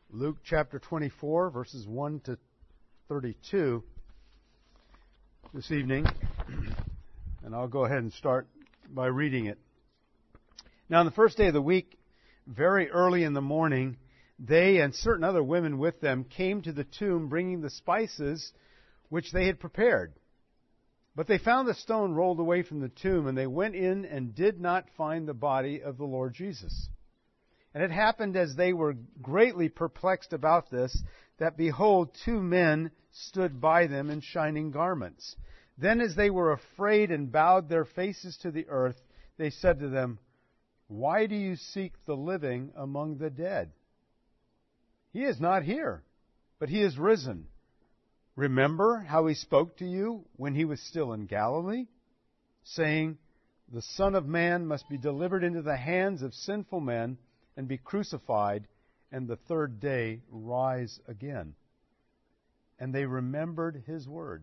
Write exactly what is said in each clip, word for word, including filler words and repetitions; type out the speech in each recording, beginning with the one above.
Luke chapter twenty-four, verses one to thirty-two this evening. And I'll go ahead and start by reading it. Now, on the first day of the week, very early in the morning, they and certain other women with them came to the tomb bringing the spices which they had prepared. But they found the stone rolled away from the tomb, and they went in and did not find the body of the Lord Jesus. And it happened as they were greatly perplexed about this, that behold, two men stood by them in shining garments. Then as they were afraid and bowed their faces to the earth, they said to them, Why do you seek the living among the dead? He is not here, but he is risen. Remember how he spoke to you when he was still in Galilee, saying, The Son of Man must be delivered into the hands of sinful men and be crucified, and the third day rise again. And they remembered his words.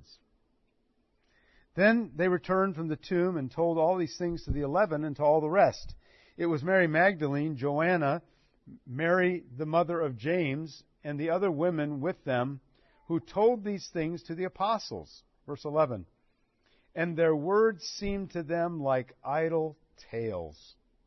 Then they returned from the tomb and told all these things to the eleven and to all the rest. It was Mary Magdalene, Joanna, Mary the mother of James, and the other women with them, who told these things to the apostles. Verse eleven. And their words seemed to them like idle tales.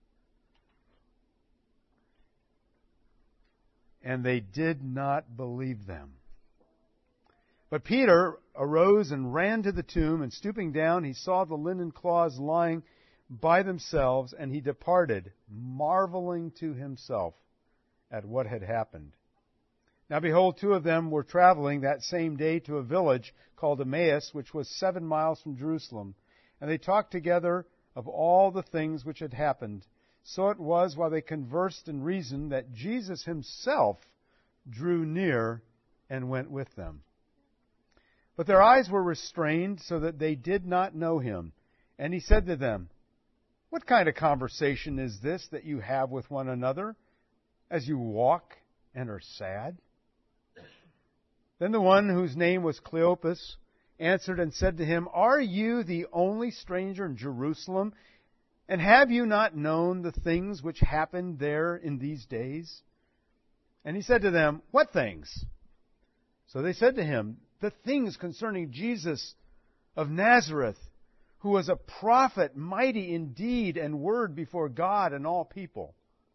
And they did not believe them. But Peter arose and ran to the tomb, and stooping down, he saw the linen cloths lying by themselves, and he departed, marveling to himself at what had happened. Now behold, two of them were traveling that same day to a village called Emmaus, which was seven miles from Jerusalem. And they talked together of all the things which had happened. So it was, while they conversed and reasoned, that Jesus himself drew near and went with them. But their eyes were restrained, so that they did not know him. And he said to them, What kind of conversation is this that you have with one another, as you walk and are sad? Then the one whose name was Cleopas answered and said to him, Are you the only stranger in Jerusalem? And have you not known the things which happened there in these days? And he said to them, What things? So they said to him, The things concerning Jesus of Nazareth, who was a prophet, mighty in deed and word before God and all people.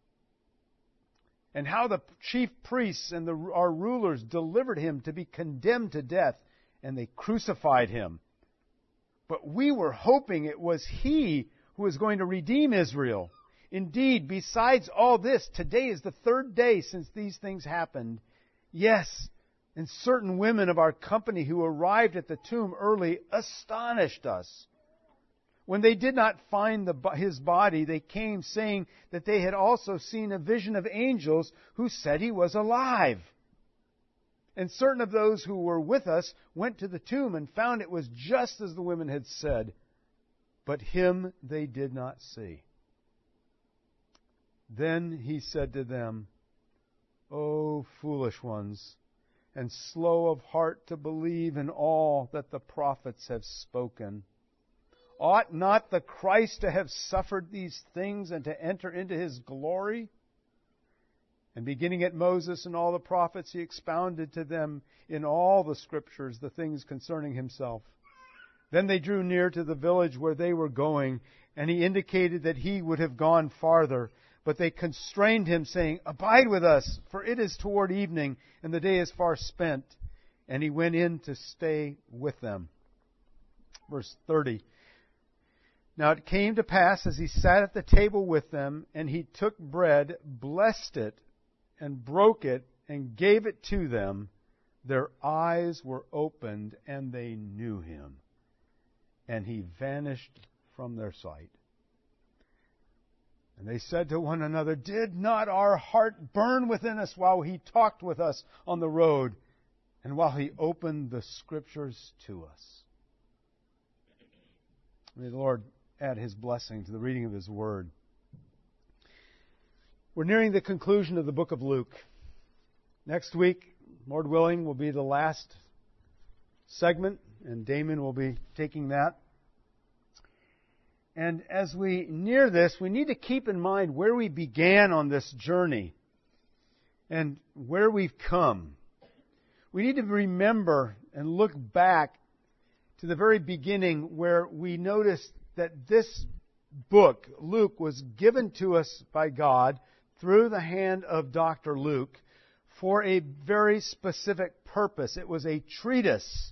And how the chief priests and the, our rulers delivered him to be condemned to death, and they crucified him. But we were hoping it was he who was going to redeem Israel. Indeed, besides all this, today is the third day since these things happened. Yes, and certain women of our company who arrived at the tomb early astonished us. When they did not find the, his body, they came saying that they had also seen a vision of angels who said he was alive. And certain of those who were with us went to the tomb and found it was just as the women had said, but him they did not see. Then he said to them, O foolish ones, and slow of heart to believe in all that the prophets have spoken. Ought not the Christ to have suffered these things and to enter into his glory? And beginning at Moses and all the prophets, he expounded to them in all the Scriptures the things concerning himself. Then they drew near to the village where they were going, and he indicated that he would have gone farther. But they constrained him, saying, Abide with us, for it is toward evening, and the day is far spent. And he went in to stay with them. Verse thirty. Now it came to pass, as he sat at the table with them, and he took bread, blessed it, and broke it, and gave it to them, their eyes were opened, and they knew him. And he vanished from their sight. And they said to one another, Did not our heart burn within us while he talked with us on the road, and while he opened the Scriptures to us? May the Lord add his blessing to the reading of his word. We're nearing the conclusion of the book of Luke. Next week, Lord willing, will be the last segment, and Damon will be taking that. And as we near this, we need to keep in mind where we began on this journey. and where we've come. We need to remember and look back to the very beginning where we noticed that this book, Luke, was given to us by God through the hand of Doctor Luke for a very specific purpose. It was a treatise.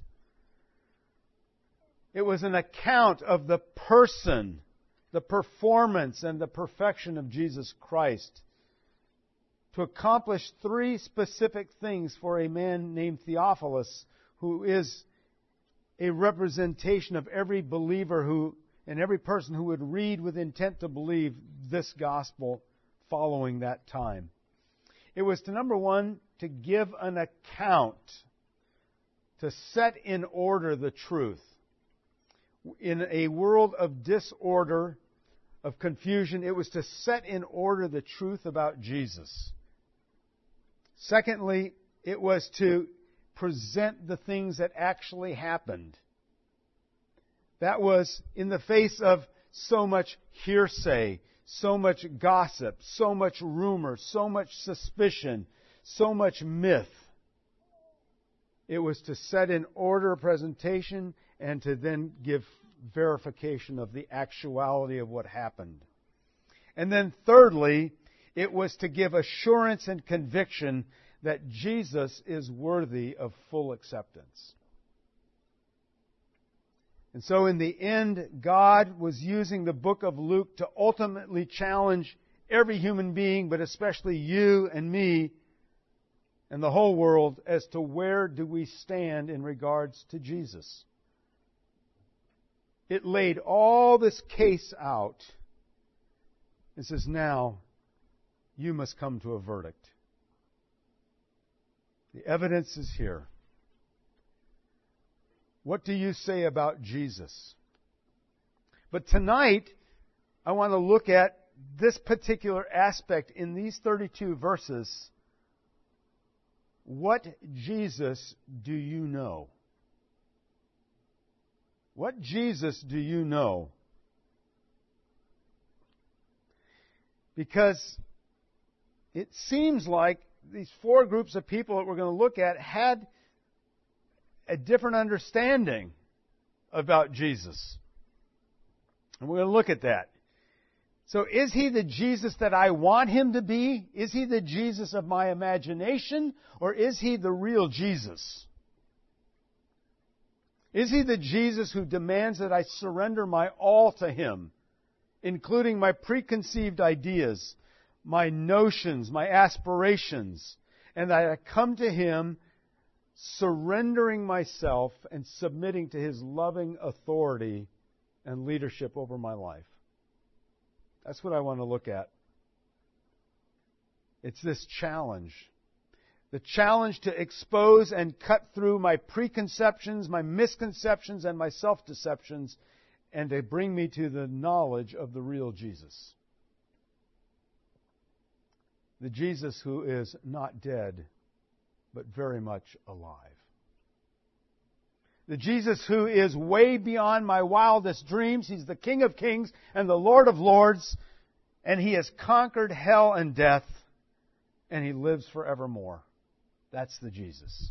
It was an account of the person, the performance, and the perfection of Jesus Christ, to accomplish three specific things for a man named Theophilus, who is a representation of every believer who and every person who would read with intent to believe this gospel following that time. It was to, number one, to give an account, to set in order the truth. In a world of disorder, of confusion, it was to set in order the truth about Jesus. Secondly, it was to present the things that actually happened. That was in the face of so much hearsay, so much gossip, so much rumor, so much suspicion, so much myth. It was to set in order a presentation and to then give verification of the actuality of what happened. And then thirdly, it was to give assurance and conviction that Jesus is worthy of full acceptance. And so in the end, God was using the book of Luke to ultimately challenge every human being, but especially you and me and the whole world, as to where do we stand in regards to Jesus. It laid all this case out. It says, now, you must come to a verdict. The evidence is here. What do you say about Jesus? But tonight, I want to look at this particular aspect in these thirty-two verses. What Jesus do you know? What Jesus do you know? Because it seems like these four groups of people that we're going to look at had a different understanding about Jesus. And we're going to look at that. So is He the Jesus that I want Him to be? Is He the Jesus of my imagination? Or is He the real Jesus? Is He the Jesus who demands that I surrender my all to Him, including my preconceived ideas, my notions, my aspirations, and that I come to Him surrendering myself and submitting to His loving authority and leadership over my life? That's what I want to look at. It's this challenge. The challenge to expose and cut through my preconceptions, my misconceptions, and my self-deceptions, and to bring me to the knowledge of the real Jesus. The Jesus who is not dead, but very much alive. The Jesus who is way beyond my wildest dreams. He's the King of Kings and the Lord of Lords, and He has conquered hell and death, and He lives forevermore. That's the Jesus.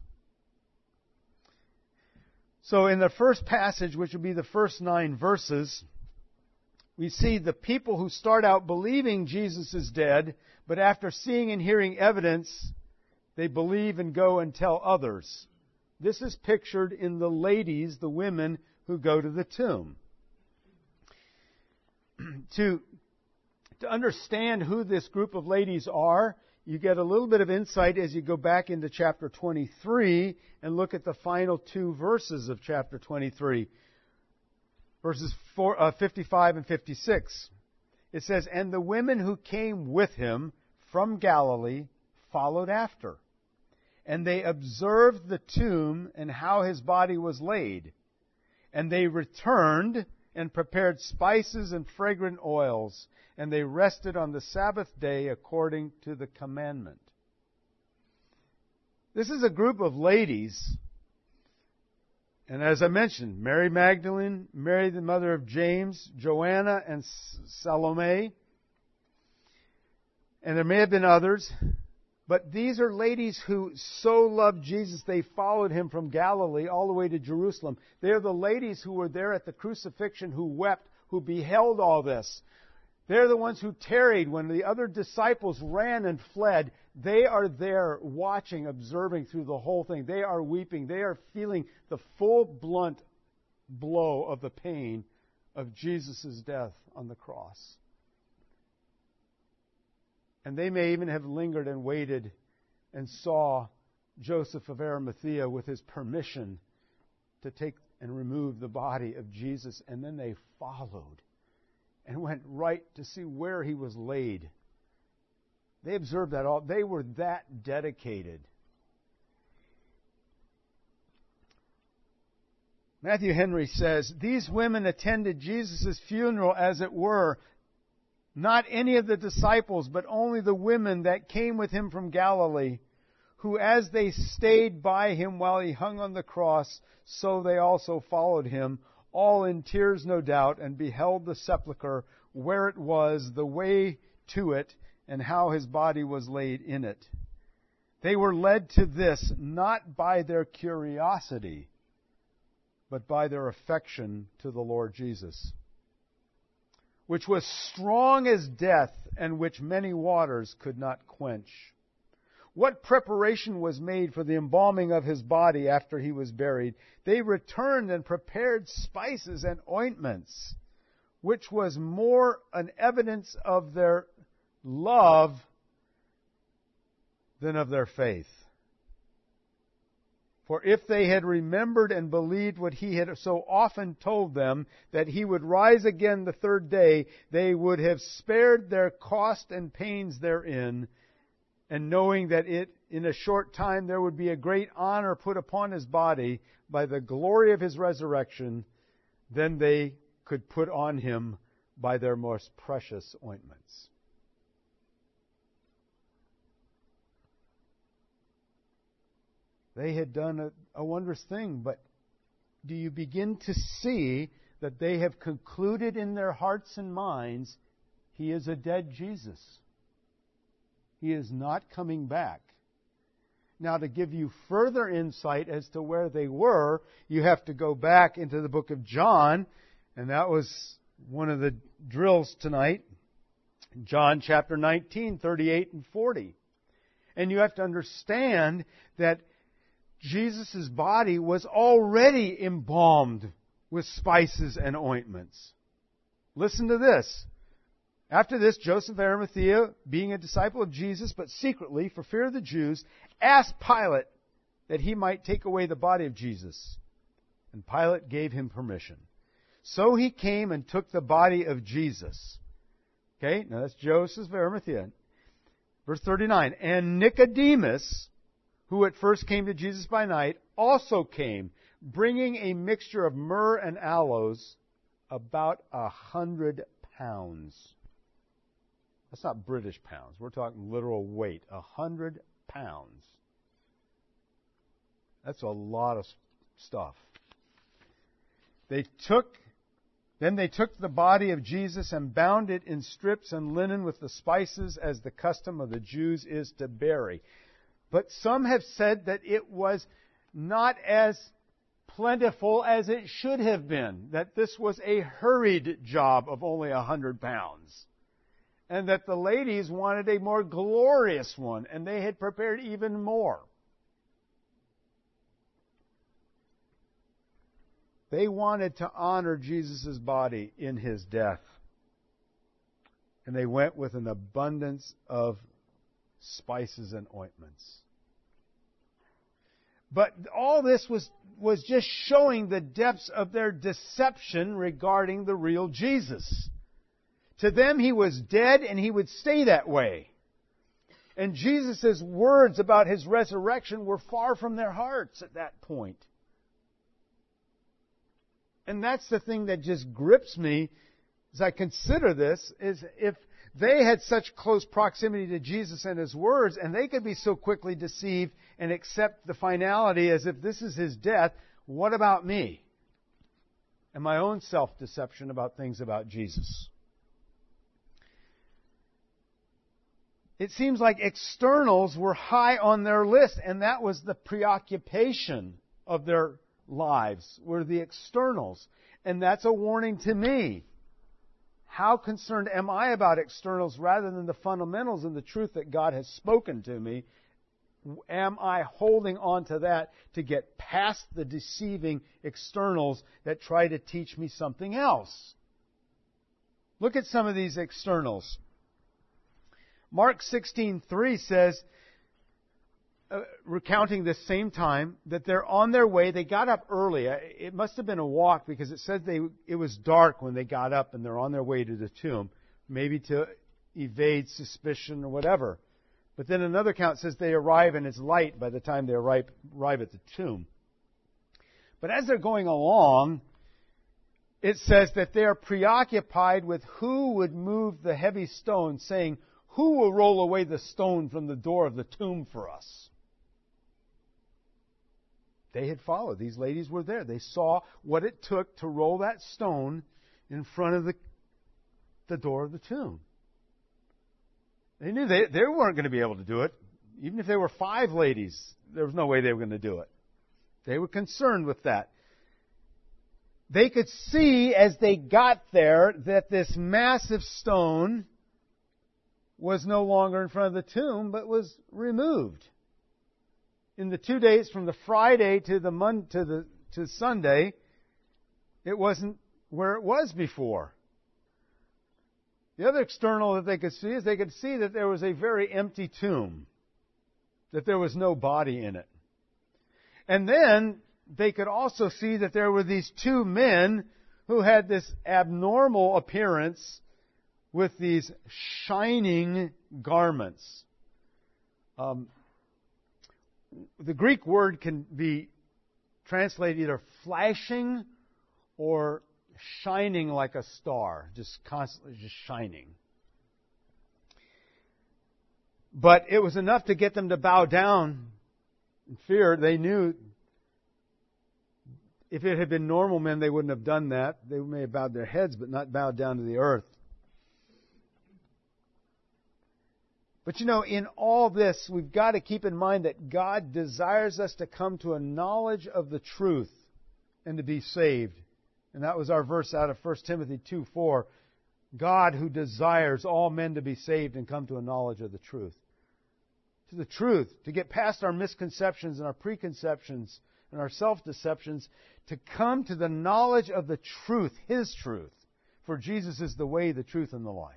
So in the first passage, which would be the first nine verses, we see the people who start out believing Jesus is dead, but after seeing and hearing evidence, they believe and go and tell others. This is pictured in the ladies, the women who go to the tomb. to, to understand who this group of ladies are, you get a little bit of insight as you go back into chapter twenty-three and look at the final two verses of chapter twenty-three. Verses four, uh, fifty-five and fifty-six. It says, "And the women who came with Him from Galilee followed after. And they observed the tomb and how His body was laid. And they returned and prepared spices and fragrant oils. And they rested on the Sabbath day according to the commandment." This is a group of ladies. And as I mentioned, Mary Magdalene, Mary the mother of James, Joanna, and Salome. And there may have been others. But these are ladies who so loved Jesus, they followed him from Galilee all the way to Jerusalem. They are the ladies who were there at the crucifixion, who wept, who beheld all this. They're the ones who tarried when the other disciples ran and fled. They are there watching, observing through the whole thing. They are weeping. They are feeling the full blunt blow of the pain of Jesus' death on the cross. And they may even have lingered and waited and saw Joseph of Arimathea with his permission to take and remove the body of Jesus. And then they followed and went right to see where he was laid. They observed that all. They were that dedicated. Matthew Henry says, these women attended Jesus' funeral, as it were, not any of the disciples, but only the women that came with him from Galilee, who as they stayed by him while he hung on the cross, so they also followed him, all in tears no doubt, and beheld the sepulchre, where it was, the way to it, and how his body was laid in it. They were led to this not by their curiosity, but by their affection to the Lord Jesus, which was strong as death, and which many waters could not quench. What preparation was made for the embalming of his body after he was buried? They returned and prepared spices and ointments, which was more an evidence of their love than of their faith. For if they had remembered and believed what he had so often told them, that he would rise again the third day, they would have spared their cost and pains therein, and knowing that it in a short time there would be a great honor put upon his body by the glory of his resurrection, then they could put on him by their most precious ointments. They had done a, a wondrous thing, but do you begin to see that they have concluded in their hearts and minds, he is a dead Jesus. He is not coming back. Now, to give you further insight as to where they were, you have to go back into the book of John, and that was one of the drills tonight. John chapter nineteen, thirty-eight and forty. And you have to understand that Jesus' body was already embalmed with spices and ointments. Listen to this. After this, Joseph of Arimathea, being a disciple of Jesus, but secretly, for fear of the Jews, asked Pilate that he might take away the body of Jesus. And Pilate gave him permission. So he came and took the body of Jesus. Okay, now that's Joseph of Arimathea. Verse thirty-nine. And Nicodemus, who at first came to Jesus by night, also came, bringing a mixture of myrrh and aloes, about a hundred pounds. That's not British pounds. We're talking literal weight. A hundred pounds. That's a lot of stuff. They took, then they took the body of Jesus and bound it in strips and linen with the spices, as the custom of the Jews is to bury. But some have said that it was not as plentiful as it should have been, that this was a hurried job of only a hundred pounds, and that the ladies wanted a more glorious one, and they had prepared even more. They wanted to honor Jesus' body in his death, and they went with an abundance of spices and ointments. But all this was, was just showing the depths of their deception regarding the real Jesus. To them, he was dead and he would stay that way. And Jesus' words about his resurrection were far from their hearts at that point. And that's the thing that just grips me as I consider this, is if they had such close proximity to Jesus and his words, and they could be so quickly deceived and accept the finality as if this is his death, what about me? And my own self-deception about things about Jesus. it seems like externals were high on their list, and that was the preoccupation of their lives, were the externals. And that's a warning to me. How concerned am I about externals rather than the fundamentals and the truth that God has spoken to me? Am I holding on to that to get past the deceiving externals that try to teach me something else? Look at some of these externals. Mark sixteen three says, uh, recounting this same time, that they're on their way. They got up early. It must have been a walk because it said they it was dark when they got up and they're on their way to the tomb, maybe to evade suspicion or whatever. But then another account says they arrive and it's light by the time they arrive, arrive at the tomb. But as they're going along, it says that they are preoccupied with who would move the heavy stone, saying, "Who will roll away the stone from the door of the tomb for us?" They had followed. These ladies were there. They saw what it took to roll that stone in front of the, the door of the tomb. They knew they, they weren't going to be able to do it. Even if there were five ladies, there was no way they were going to do it. They were concerned with that. They could see as they got there that this massive stone was no longer in front of the tomb, but was removed. In the two days from the Friday to the Mon- to the to Sunday, it wasn't where it was before. The other external that they could see is they could see that there was a very empty tomb, that there was no body in it. And then they could also see that there were these two men who had this abnormal appearance with these shining garments. Um, the Greek word can be translated either flashing or shining like a star, just constantly just shining. But it was enough to get them to bow down in fear. They knew if it had been normal men, they wouldn't have done that. They may have bowed their heads, but not bowed down to the earth. But you know, in all this, we've got to keep in mind that God desires us to come to a knowledge of the truth and to be saved. And that was our verse out of First Timothy two four. God who desires all men to be saved and come to a knowledge of the truth. To the truth, to get past our misconceptions and our preconceptions and our self-deceptions, to come to the knowledge of the truth, His truth. For Jesus is the way, the truth, and the life.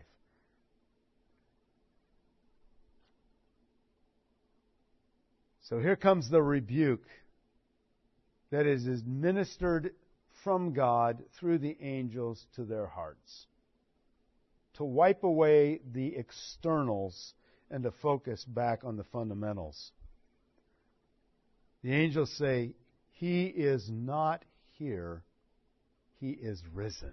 So here comes the rebuke that is administered from God through the angels to their hearts, to wipe away the externals and to focus back on the fundamentals. The angels say, "He is not here, He is risen."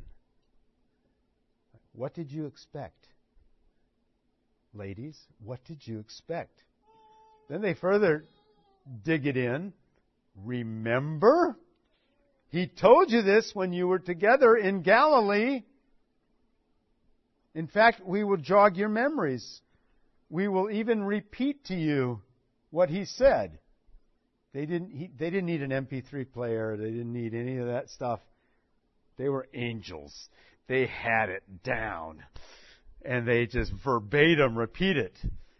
What did you expect? Ladies, what did you expect? Then they further dig it in. Remember? He told you this when you were together in Galilee. In fact, we will jog your memories. We will even repeat to you what He said. They didn't, he, they didn't need an M P three player. They didn't need any of that stuff. They were angels. They had it down. And they just verbatim repeat it.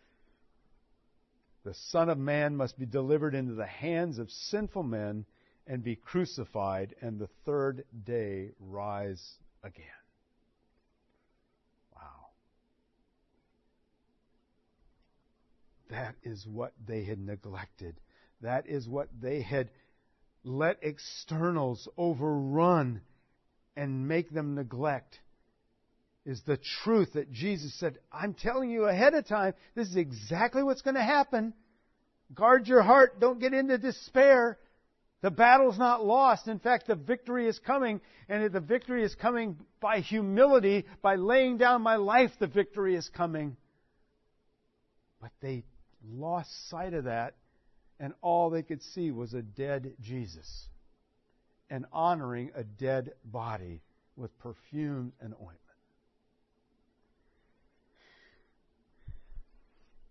The Son of Man must be delivered into the hands of sinful men and be crucified, and the third day rise again. Wow. That is what they had neglected. That is what they had let externals overrun and make them neglect. Is the truth that Jesus said, "I'm telling you ahead of time, this is exactly what's going to happen. Guard your heart. Don't get into despair. The battle's not lost. In fact, the victory is coming. And the victory is coming by humility, by laying down my life, the victory is coming." But they lost sight of that, and all they could see was a dead Jesus and honoring a dead body with perfume and ointment.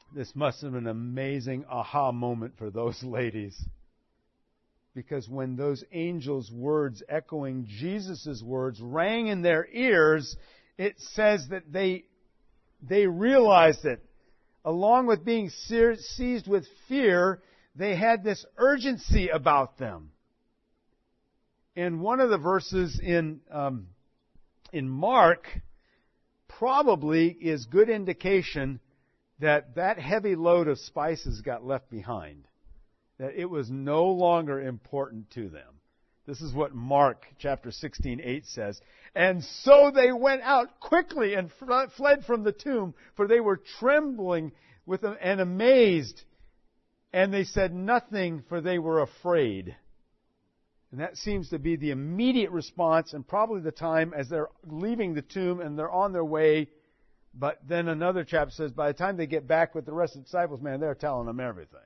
This must have been an amazing aha moment for those ladies. Because when those angels' words echoing Jesus' words rang in their ears, it says that they, they realized it. Along with being seized with fear, they had this urgency about them. And one of the verses in, um, in Mark probably is good indication that that heavy load of spices got left behind. That it was no longer important to them. This is what Mark chapter sixteen eight says. And so they went out quickly and fled from the tomb, for they were trembling with them and amazed. And they said nothing, for they were afraid. And that seems to be the immediate response and probably the time as they're leaving the tomb and they're on their way. But then another chapter says by the time they get back with the rest of the disciples, man, they're telling them everything.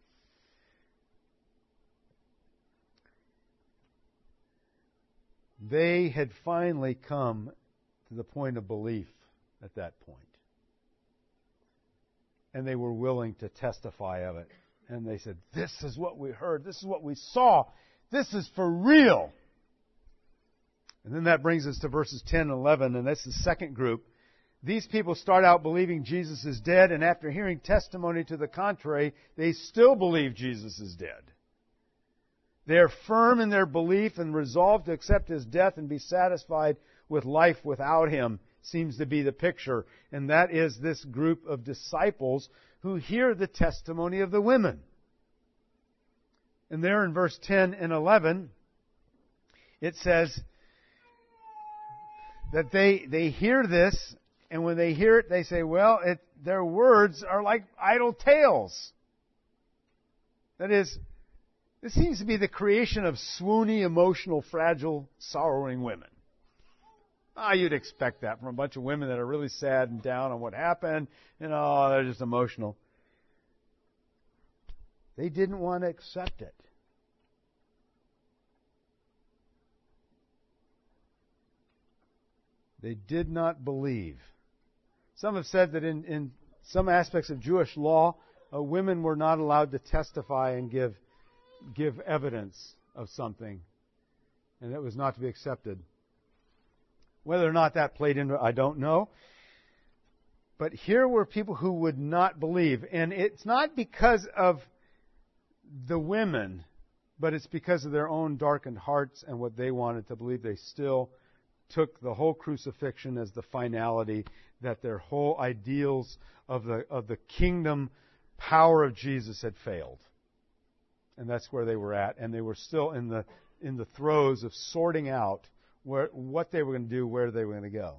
They had finally come to the point of belief at that point. And they were willing to testify of it. And they said, this is what we heard. This is what we saw. This is for real. And then that brings us to verses ten and eleven, and that's the second group. These people start out believing Jesus is dead, and after hearing testimony to the contrary, they still believe Jesus is dead. They are firm in their belief and resolved to accept His death and be satisfied with life without Him, seems to be the picture. And that is this group of disciples who hear the testimony of the women. And there in verse ten and eleven, it says that they, they hear this, and when they hear it, they say, well, it, their words are like idle tales. That is, this seems to be the creation of swoony, emotional, fragile, sorrowing women. Ah, you'd expect that from a bunch of women that are really sad and down on what happened. You know, they're just emotional. They didn't want to accept it. They did not believe. Some have said that in, in some aspects of Jewish law, uh, women were not allowed to testify and give give evidence of something, and it was not to be accepted. Whether or not that played into it, I don't know. But here were people who would not believe, and it's not because of the women, but it's because of their own darkened hearts and what they wanted to believe. They still took the whole crucifixion as the finality, that their whole ideals of the of the kingdom power of Jesus had failed. And that's where they were at. And they were still in the in the throes of sorting out where what they were going to do, where they were going to go.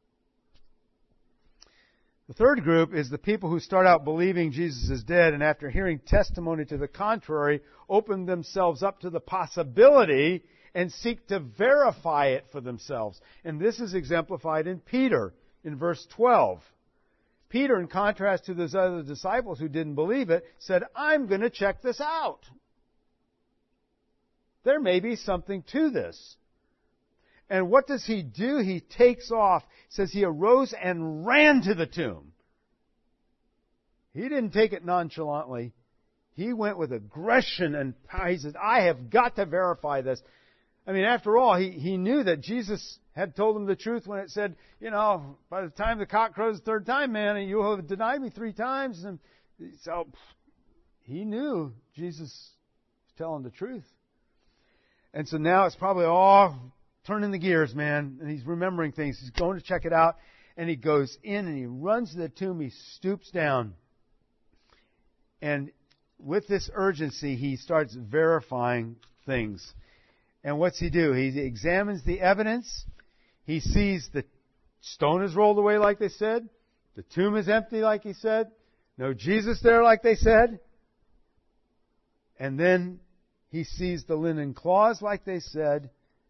The third group is the people who start out believing Jesus is dead, and after hearing testimony to the contrary, open themselves up to the possibility and seek to verify it for themselves. And this is exemplified in Peter in verse twelve. Peter, in contrast to those other disciples who didn't believe it, said, I'm going to check this out. There may be something to this. And what does he do? He takes off. It says he arose and ran to the tomb. He didn't take it nonchalantly. He went with aggression and he said, I have got to verify this. I mean, after all, he, he knew that Jesus had told him the truth when it said, you know, by the time the cock crows the third time, man, you will have denied me three times. And so he knew Jesus was telling the truth. And so now it's probably all turning the gears, man. And he's remembering things. He's going to check it out. And he goes in and he runs to the tomb. He stoops down. And with this urgency, he starts verifying things. And what's he do? He examines the evidence. He sees the stone is rolled away like they said. The tomb is empty like he said. No Jesus there like they said. And then he sees the linen cloths like they said.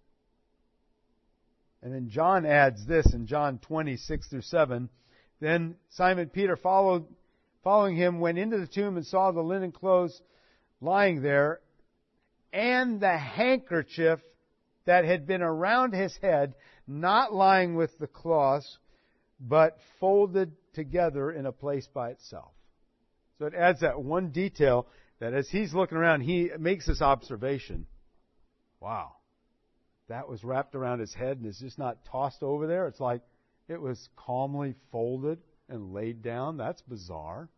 And then John adds this in John twenty, six through seven. Then Simon Peter followed, following him, went into the tomb and saw the linen clothes lying there, and the handkerchief that had been around his head, not lying with the cloths, but folded together in a place by itself. So it adds that one detail that as he's looking around, he makes this observation. Wow. That was wrapped around his head and is just not tossed over there. It's like it was calmly folded and laid down. That's bizarre.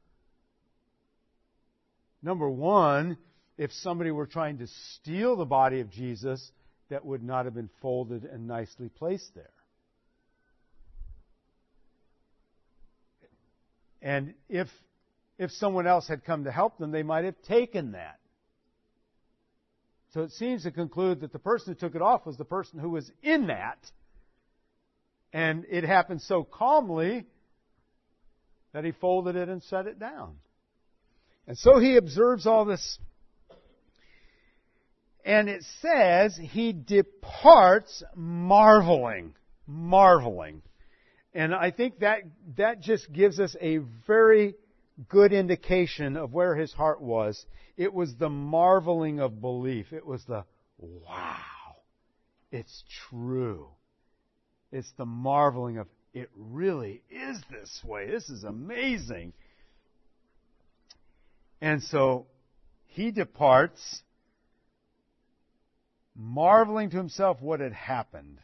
Number one, if somebody were trying to steal the body of Jesus, that would not have been folded and nicely placed there. And if if someone else had come to help them, they might have taken that. So it seems to conclude that the person who took it off was the person who was in that. And it happened so calmly that he folded it and set it down. And so he observes all this. And it says he departs marveling. Marveling. And I think that that just gives us a very good indication of where his heart was. It was the marveling of belief. It was the, wow, it's true. It's the marveling of, it really is this way. This is amazing. And so he departs, marveling to himself what had happened.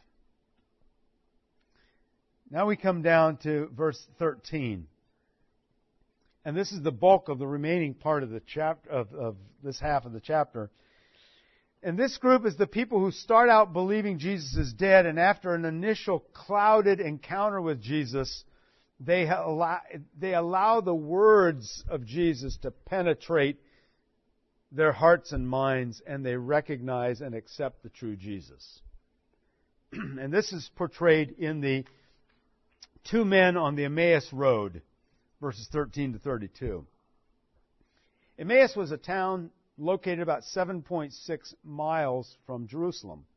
Now we come down to verse thirteen. And this is the bulk of the remaining part of the chapter of, of this half of the chapter. And this group is the people who start out believing Jesus is dead, and after an initial clouded encounter with Jesus, they allow, they allow the words of Jesus to penetrate their hearts and minds, and they recognize and accept the true Jesus. And this is portrayed in the two men on the Emmaus Road, verses thirteen to thirty-two. Emmaus was a town located about seven point six miles from Jerusalem.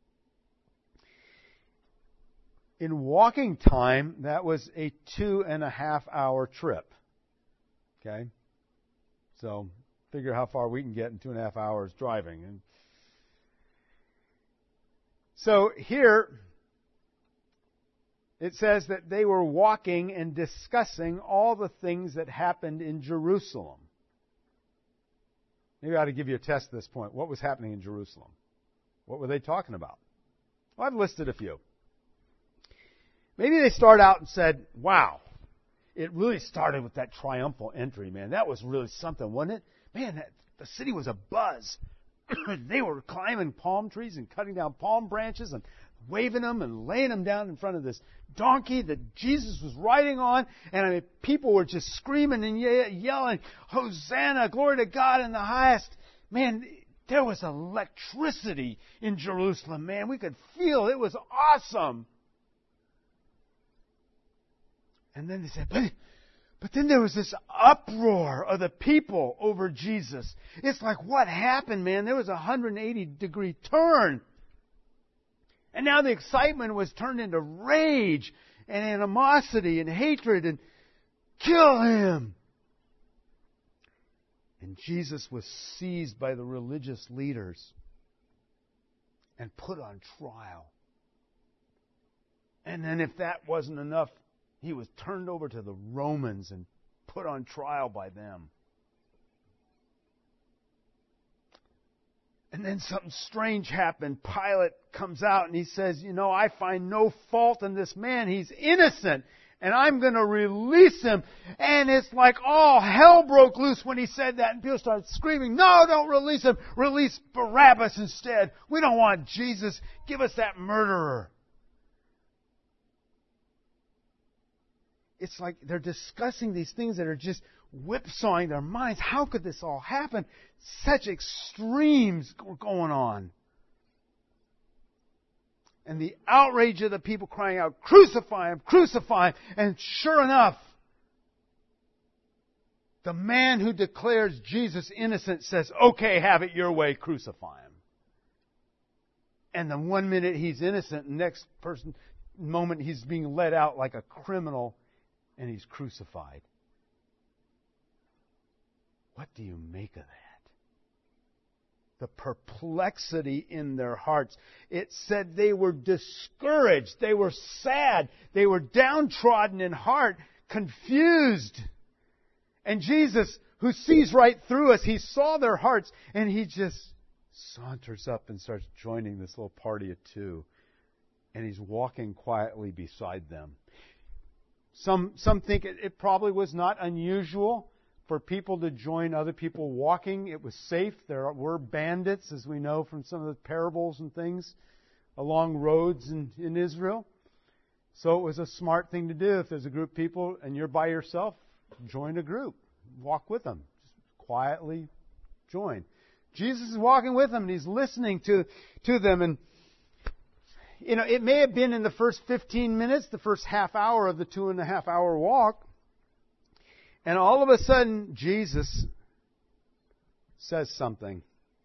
In walking time, that was a two and a half hour trip. Okay? So, figure how far we can get in two and a half hours driving. And so, here, it says that they were walking and discussing all the things that happened in Jerusalem. Maybe I ought to give you a test at this point. What was happening in Jerusalem? What were they talking about? Well, I've listed a few. Maybe they start out and said, wow, it really started with that triumphal entry, man. That was really something, wasn't it? Man, that, the city was abuzz. They were climbing palm trees and cutting down palm branches and waving them and laying them down in front of this donkey that Jesus was riding on. And I mean, people were just screaming and ye- yelling, Hosanna, glory to God in the highest. Man, there was electricity in Jerusalem, man. We could feel it. It was awesome. And then they said, but, but then there was this uproar of the people over Jesus. It's like, what happened, man? There was a one hundred eighty degree turn. And now the excitement was turned into rage and animosity and hatred and kill him. And Jesus was seized by the religious leaders and put on trial. And then if that wasn't enough, he was turned over to the Romans and put on trial by them. And then something strange happened. Pilate comes out and he says, you know, I find no fault in this man. He's innocent. And I'm going to release him. And it's like all hell broke loose when he said that. And people started screaming, no, don't release him. Release Barabbas instead. We don't want Jesus. Give us that murderer. It's like they're discussing these things that are just whipsawing their minds. How could this all happen? Such extremes were going on. And the outrage of the people crying out, crucify him, crucify him. And sure enough, the man who declares Jesus innocent says, okay, have it your way, crucify him. And the one minute he's innocent, the next person, moment he's being led out like a criminal and he's crucified. What do you make of that? The perplexity in their hearts. It said they were discouraged. They were sad. They were downtrodden in heart, confused. And Jesus, who sees right through us. He saw their hearts, and He just saunters up and starts joining this little party of two. And He's walking quietly beside them. Some some think it, it probably was not unusual for people to join other people walking. It was safe. There were bandits, as we know from some of the parables and things, along roads in, in Israel. So it was a smart thing to do. If there's a group of people and you're by yourself, join a group. Walk with them. Just quietly join. Jesus is walking with them, and He's listening to, to them. And, you know, it may have been in the first fifteen minutes, the first half hour of the two and a half hour walk. And all of a sudden, Jesus says something.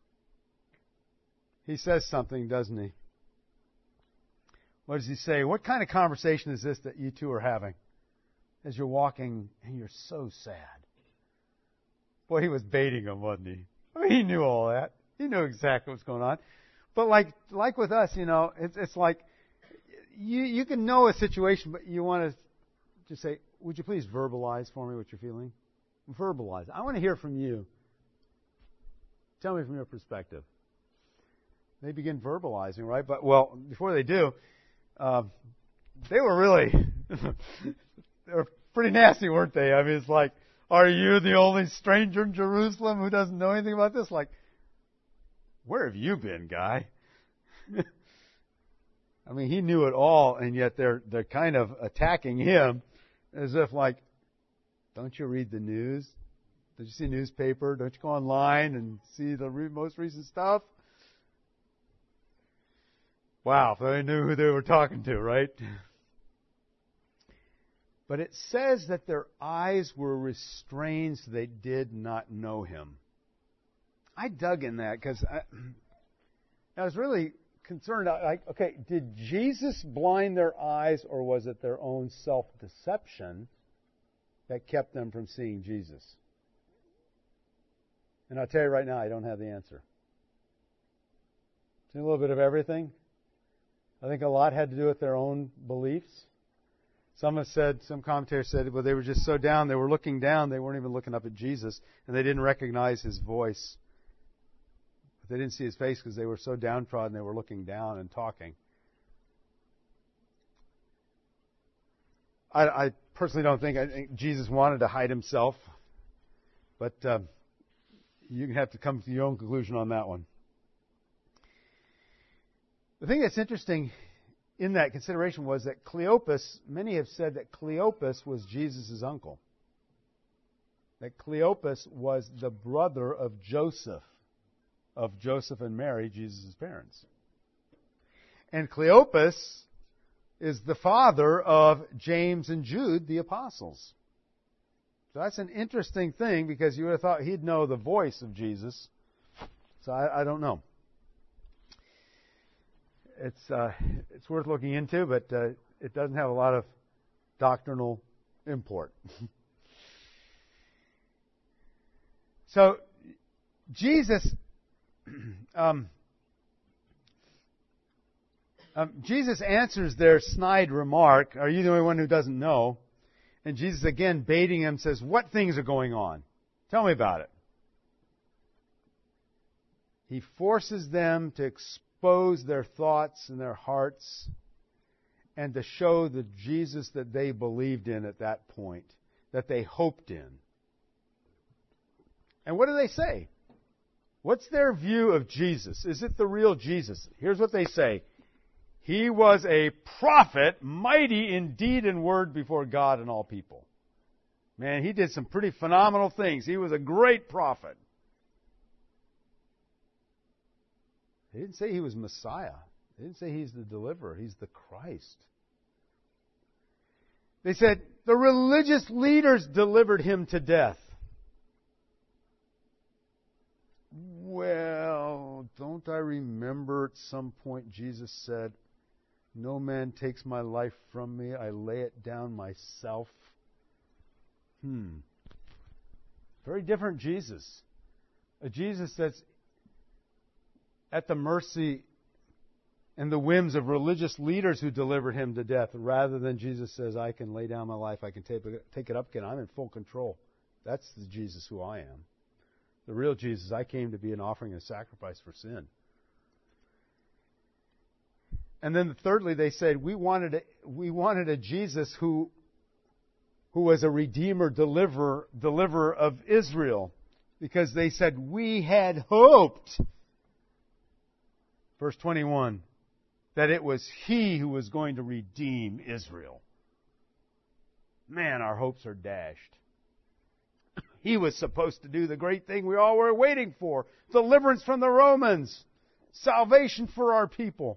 He says something, doesn't He? What does He say? What kind of conversation is this that you two are having as you're walking and you're so sad? Boy, He was baiting them, wasn't He? I mean, He knew all that. He knew exactly what's going on. But like like with us, you know, it's it's like you you can know a situation, but you want to just say, would you please verbalize for me what you're feeling? Verbalize. I want to hear from you. Tell me from your perspective. They begin verbalizing, right? But, well, before they do, uh, they were really, they were pretty nasty, weren't they? I mean, it's like, are you the only stranger in Jerusalem who doesn't know anything about this? Like, where have you been, guy? I mean, He knew it all, and yet they're they're kind of attacking Him as if like, don't you read the news? Don't you see a newspaper? Don't you go online and see the re- most recent stuff? Wow, if they knew who they were talking to, right? But it says that their eyes were restrained so they did not know Him. I dug in that because I, I was really concerned. Like, okay, did Jesus blind their eyes, or was it their own self-deception that kept them from seeing Jesus? And I'll tell you right now, I don't have the answer. It's a little bit of everything. I think a lot had to do with their own beliefs. Some have said, some commentators said, well, they were just so down, they were looking down, they weren't even looking up at Jesus, and they didn't recognize His voice. But they didn't see His face because they were so downtrodden, they were looking down and talking. I, I personally don't think, I think Jesus wanted to hide Himself, but uh, you have to come to your own conclusion on that one. The thing that's interesting in that consideration was that Cleopas, many have said that Cleopas was Jesus' uncle. That Cleopas was the brother of Joseph, of Joseph and Mary, Jesus' parents. And Cleopas is the father of James and Jude, the apostles. So that's an interesting thing, because you would have thought he'd know the voice of Jesus. So I, I don't know. It's uh, it's worth looking into, but uh, it doesn't have a lot of doctrinal import. So Jesus, um, um, Jesus answers their snide remark, "Are you the only one who doesn't know?" And Jesus again, baiting him, says, "What things are going on? Tell me about it." He forces them to expose their thoughts and their hearts and to show the Jesus that they believed in at that point, that they hoped in. And what do they say? What's their view of Jesus? Is it the real Jesus? Here's what they say. He was a prophet, mighty in deed and word before God and all people. Man, he did some pretty phenomenal things. He was a great prophet. They didn't say he was Messiah. They didn't say he's the deliverer. He's the Christ. They said the religious leaders delivered him to death. Well, don't I remember at some point Jesus said, "No man takes my life from me. I lay it down myself." Hmm. Very different Jesus. A Jesus that's at the mercy and the whims of religious leaders who delivered him to death, rather than Jesus says, "I can lay down my life, I can take it, take it up again. I'm in full control. That's the Jesus who I am. The real Jesus, I came to be an offering and a sacrifice for sin. And then thirdly, they said, we wanted a, we wanted a Jesus who, who was a redeemer, deliverer, deliverer of Israel. Because they said, we had hoped, verse twenty-one, that it was He who was going to redeem Israel. Man, our hopes are dashed. He was supposed to do the great thing we all were waiting for. Deliverance from the Romans. Salvation for our people.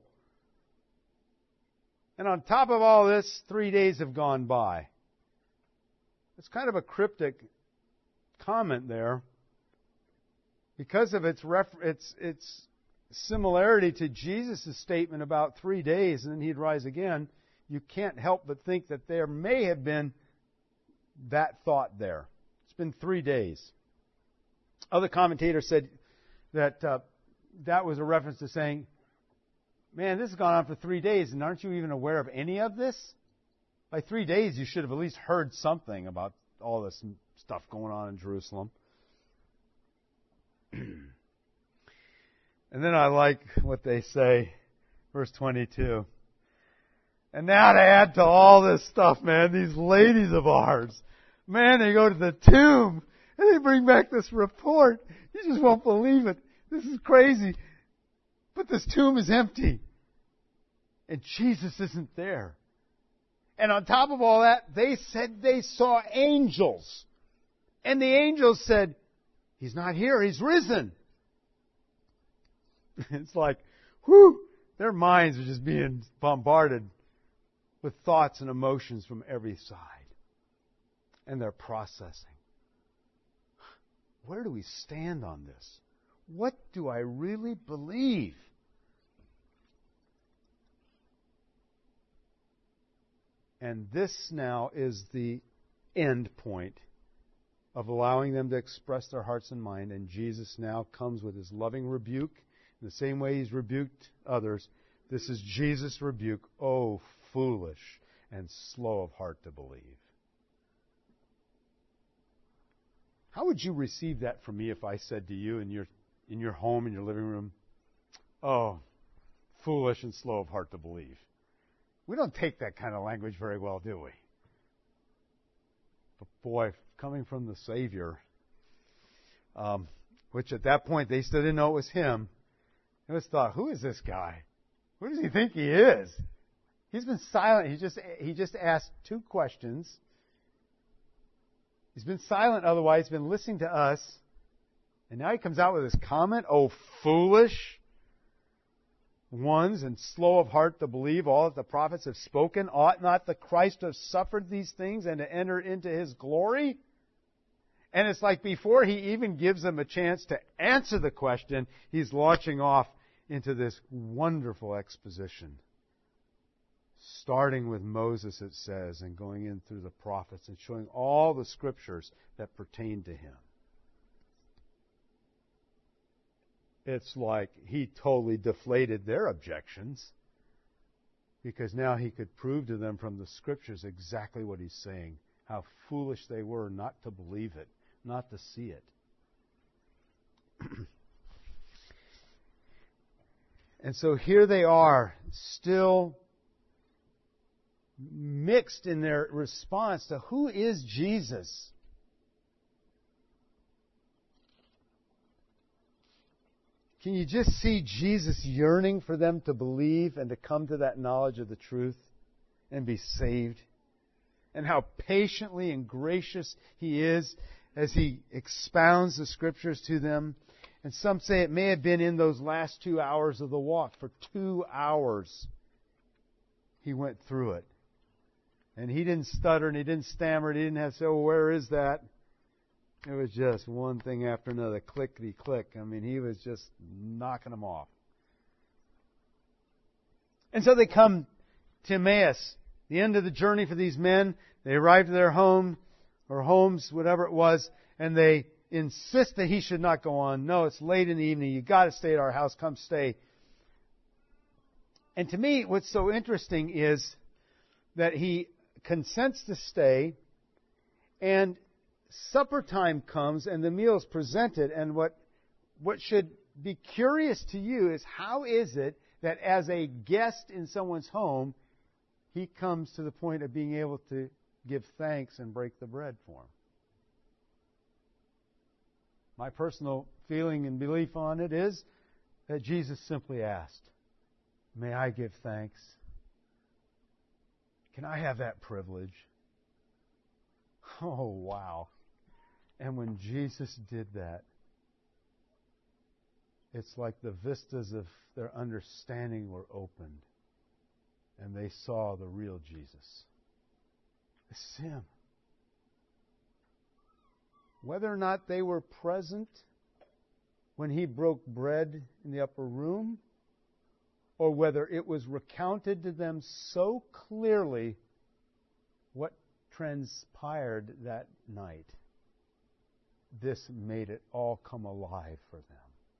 And on top of all this, three days have gone by. It's kind of a cryptic comment there. Because of its, refer- its, its similarity to Jesus' statement about three days and then He'd rise again, you can't help but think that there may have been that thought there. It's been three days. Other commentators said that uh, that was a reference to saying, man, this has gone on for three days, and aren't you even aware of any of this? By three days, you should have at least heard something about all this stuff going on in Jerusalem. And then I like what they say, verse twenty-two. And now to add to all this stuff, man, these ladies of ours, man, they go to the tomb and they bring back this report. You just won't believe it. This is crazy. But this tomb is empty. And Jesus isn't there. And on top of all that, they said they saw angels. And the angels said, He's not here, He's risen. It's like, whew, their minds are just being bombarded with thoughts and emotions from every side. And they're processing. Where do we stand on this? What do I really believe? And this now is the end point of allowing them to express their hearts and mind. And Jesus now comes with His loving rebuke. In the same way He's rebuked others, this is Jesus' rebuke. Oh, foolish and slow of heart to believe. How would you receive that from me if I said to you in your in your home, in your living room, oh, foolish and slow of heart to believe? We don't take that kind of language very well, do we? But boy, coming from the Savior, um, which at that point they still didn't know it was Him, they just thought, who is this guy? Who does he think he is? He's been silent. He just he just asked two questions. He's been silent otherwise. He's been listening to us. And now he comes out with this comment, oh, foolish ones and slow of heart to believe all that the prophets have spoken. Ought not the Christ to have suffered these things and to enter into His glory? And it's like before he even gives them a chance to answer the question, he's launching off into this wonderful exposition. Starting with Moses, it says, and going in through the prophets and showing all the scriptures that pertain to him. It's like he totally deflated their objections because now he could prove to them from the scriptures exactly what he's saying, how foolish they were not to believe it, not to see it. And so here they are, still mixed in their response to who is Jesus? Can you just see Jesus yearning for them to believe and to come to that knowledge of the truth and be saved? And how patiently and gracious He is as He expounds the Scriptures to them. And some say it may have been in those last two hours of the walk. For two hours He went through it. And He didn't stutter and He didn't stammer. And He didn't have to say, oh, where is that? It was just one thing after another, clickety-click. I mean, He was just knocking them off. And so they come to Emmaus, the end of the journey for these men. They arrive at their home, or homes, whatever it was, and they insist that he should not go on. No, it's late in the evening. You've got to stay at our house. Come stay. And to me, what's so interesting is that he consents to stay, and supper time comes and the meal is presented, and what what should be curious to you is how is it that as a guest in someone's home, he comes to the point of being able to give thanks and break the bread for him? My personal feeling and belief on it is that Jesus simply asked, "May I give thanks? Can I have that privilege?" Oh, wow. And when Jesus did that, it's like the vistas of their understanding were opened, and they saw the real Jesus. It's Him. Whether or not they were present when He broke bread in the upper room, or whether it was recounted to them so clearly what transpired that night, this made it all come alive for them.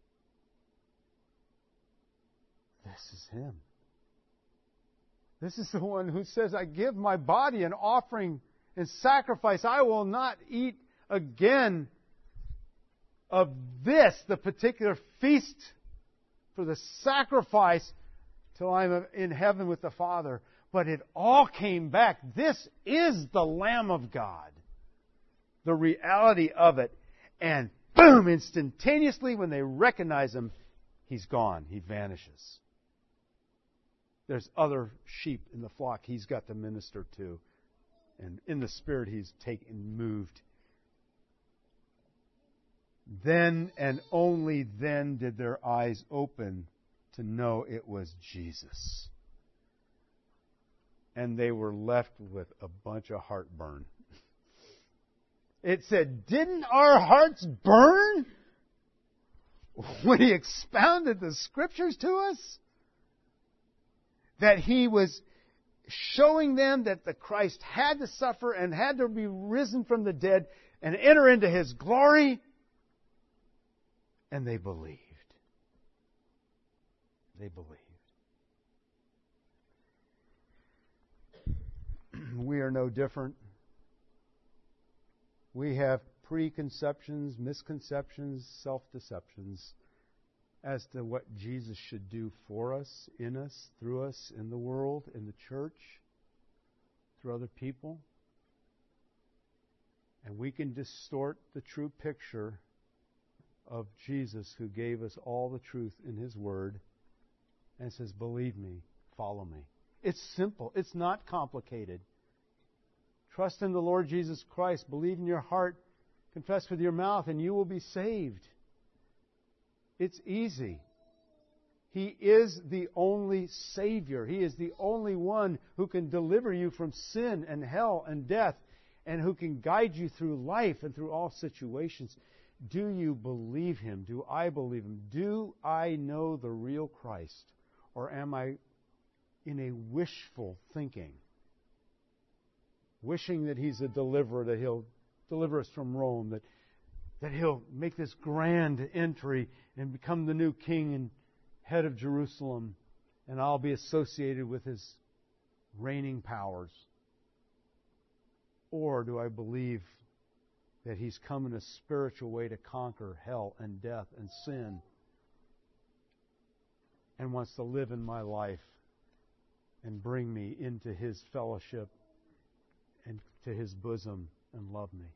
This is Him. This is the one who says, "I give my body an offering and sacrifice. I will not eat again of this, the particular feast for the sacrifice, till I'm in heaven with the Father." But it all came back. This is the Lamb of God. The reality of it. And boom, instantaneously when they recognize Him, He's gone. He vanishes. There's other sheep in the flock He's got to minister to. And in the Spirit He's taken, moved. Then and only then did their eyes open to know it was Jesus. And they were left with a bunch of heartburn. It said, "Didn't our hearts burn when He expounded the Scriptures to us?" That He was showing them that the Christ had to suffer and had to be risen from the dead and enter into His glory. And they believed. They believed. We are no different. We have preconceptions, misconceptions, self-deceptions as to what Jesus should do for us, in us, through us, in the world, in the church, through other people. And we can distort the true picture of Jesus, who gave us all the truth in His Word and says, "Believe me, follow me." It's simple. It's not complicated. Trust in the Lord Jesus Christ. Believe in your heart. Confess with your mouth, and you will be saved. It's easy. He is the only Savior. He is the only one who can deliver you from sin and hell and death, and who can guide you through life and through all situations. Do you believe Him? Do I believe Him? Do I know the real Christ? Or am I in a wishful thinking? Wishing that He's a deliverer, that He'll deliver us from Rome, that, that He'll make this grand entry and become the new king and head of Jerusalem, and I'll be associated with His reigning powers. Or do I believe that He's come in a spiritual way to conquer hell and death and sin, and wants to live in my life and bring me into His fellowship and to His bosom and love me?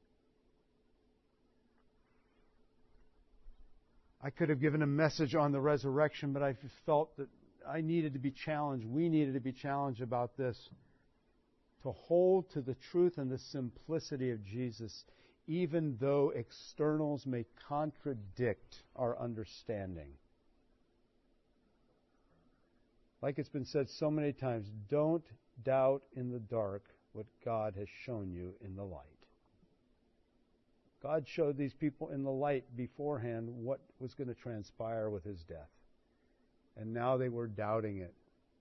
I could have given a message on the resurrection, but I felt that I needed to be challenged. We needed to be challenged about this. To hold to the truth and the simplicity of Jesus, even though externals may contradict our understanding. Like it's been said so many times, don't doubt in the dark what God has shown you in the light. God showed these people in the light beforehand what was going to transpire with His death. And now they were doubting it.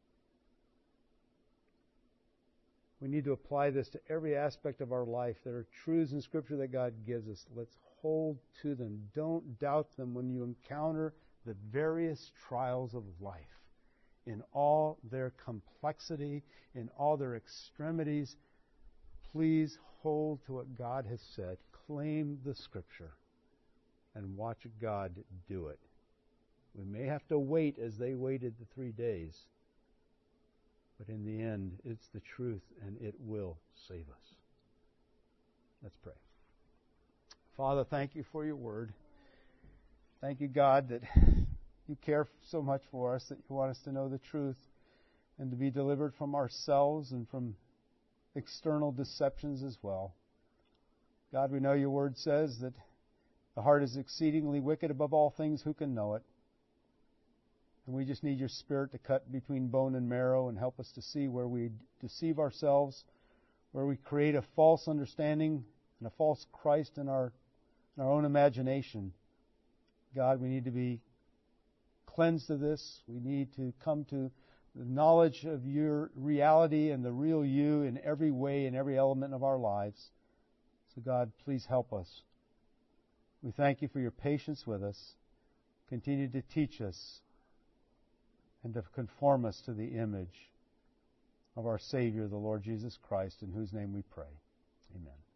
We need to apply this to every aspect of our life. There are truths in Scripture that God gives us. Let's hold to them. Don't doubt them when you encounter the various trials of life. In all their complexity, in all their extremities, please hold to what God has said. proclaim the Scripture and watch God do it. We may have to wait as they waited the three days, but in the end, it's the truth and it will save us. Let's pray. Father, thank you for your word. Thank you, God, that you care so much for us, that you want us to know the truth and to be delivered from ourselves and from external deceptions as well. God, we know your word says that the heart is exceedingly wicked above all things. Who can know it? And we just need your Spirit to cut between bone and marrow and help us to see where we deceive ourselves, where we create a false understanding and a false Christ in our, in our own imagination. God, we need to be cleansed of this. We need to come to the knowledge of your reality and the real you in every way, in every element of our lives. So God, please help us. We thank you for your patience with us. Continue to teach us and to conform us to the image of our Savior, the Lord Jesus Christ, in whose name we pray. Amen.